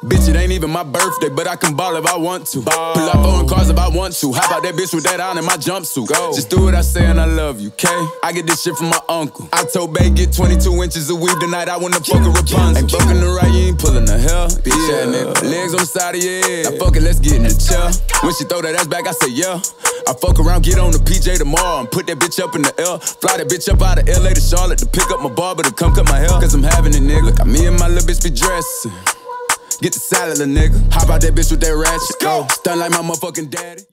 Bitch, it ain't even my birthday, but I can ball if I want to. Pull up on cars if I want to. How about that bitch with that on in my jumpsuit? Go. Just do what I say and I love you, okay? I get this shit from my uncle. I told Bay get 22 inches of weed tonight. I wanna fuck a Rapunzel. Ain't fucking the right, you ain't pulling the hell. Bitch, yeah, nigga. Legs on the side of your head. Now fuck it, let's get in the chair. When she throw that ass back, I say yeah. I fuck around, get on the PJ tomorrow and put that bitch up in the L. Fly that bitch up out of LA to Charlotte to pick up my barber to come cut my hair. Cause I'm having it, nigga. Look, me and my little bitch be dressing. Get the salad, little nigga. Hop out that bitch with that ratchet. Go. Stun like my motherfucking daddy.